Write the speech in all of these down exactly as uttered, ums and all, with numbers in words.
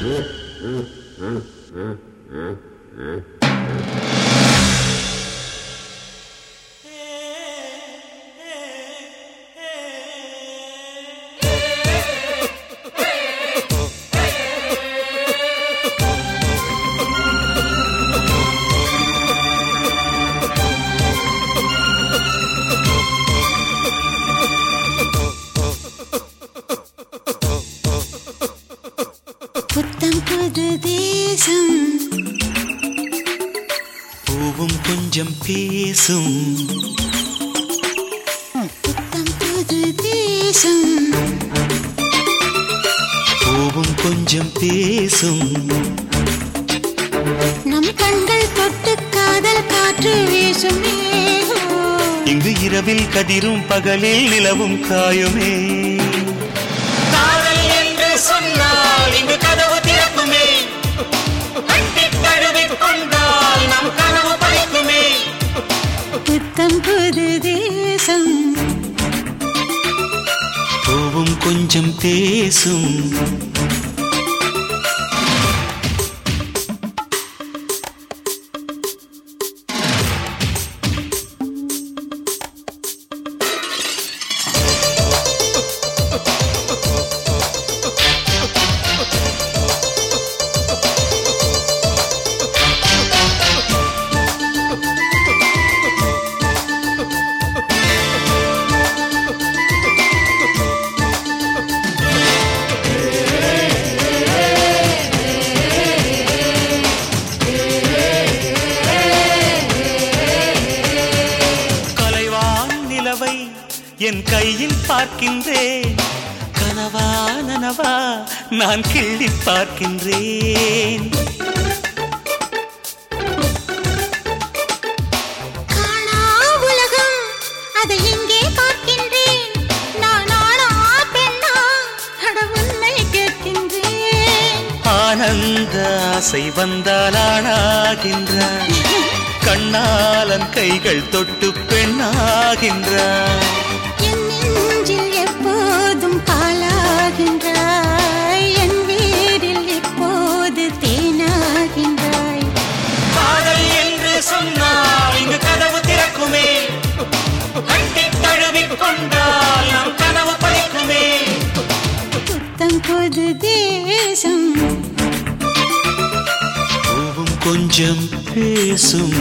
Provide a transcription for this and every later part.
புத்தம் புது தேசம் பூவும் கொஞ்சம் பேசும். புத்தம் புது தேசம் பூவும் கொஞ்சம் பேசும். நம் கண்கள் தொட்டு காதல் காற்று வீசுமே. இங்கு இரவில் கதிரும் பகலில் நிலவும் காயுமே. காதல் என்று சொன்னால் இங்கு கதவு திறக்குமே. கட்டி தழுவிக் கொண்டால் நம் கனவு பழிக்குமே. புத்தம் புது தேசம் பூவும் கொஞ்சம் பேசும். என் கையில் பார்க்கின்றேன். கனவா நனவா நான் கிள்ளி பார்க்கின்றேன். காணா உலகம் அதை இங்கே பார்க்கின்றேன். நான் ஆனா பெண்ணா அட உன்னை கேட்கின்றேன். ஆனந்த ஆசை வந்தால் ஆனாகின்றான். கண்ணாலன் கைகள் தொட்டு பெண்ணாகின்றான். என் நெஞ்சில் எப்போதும் பாலாகின்றாய். என் வீரில் எப்போது தேனாகின்றாய். காதல் என்று சொன்னால் இங்கு கதவு திறக்குமே. கட்டி தழுவிக் கொண்டால் நம் கனவு பழிக்குமே. புத்தம் புது தேசம் பூவும் கொஞ்சம் பேசும்.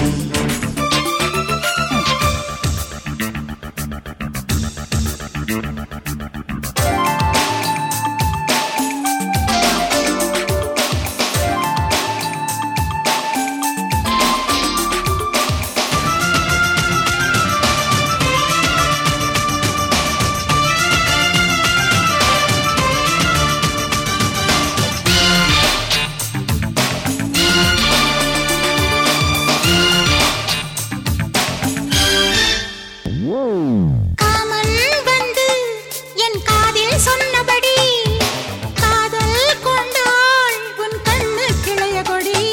காமன் வந்து என் காதில் சொன்னபடி காதல் கொண்டாள் உன் கண்ணு கிளைய கொடி.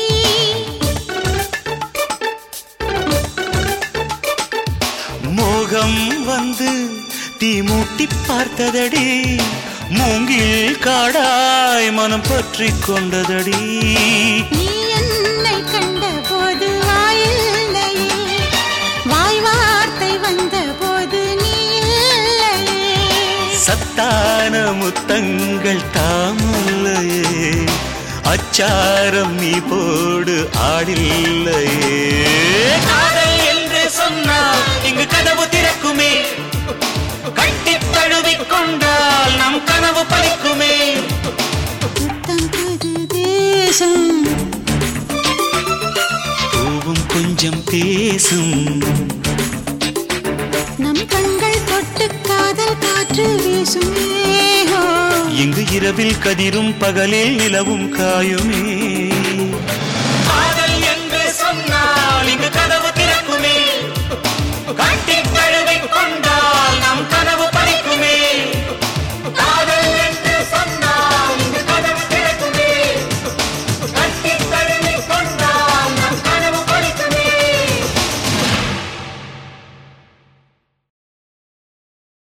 மோகம் வந்து தீ மூட்டி பார்த்ததடி. மூங்கில் காடாய் மனம் பற்றி கொண்டதடி. நீ என்னை கண்ட போது வாயில்லையே, வாய் வார்த்தை வந்த போது நீ இல்லையே. சத்தான முத்தங்கள் தாமல்லையே. அச்சாரம் நீ போடு ஆடில்லையே. காதல் என்று சொன்னால் இங்கு கதவு திறக்குமே. கட்டி தழுவிக் கொண்டால் நம் கனவு பழிக்குமே. புத்தம் புது தேசம் பூவும் கொஞ்சம் பேசும். நம் கண்கள் தொட்டு காதல் காற்று வீசுமே. இங்கு இரவில் கதிரும் பகலில் நிலவும் காயுமே.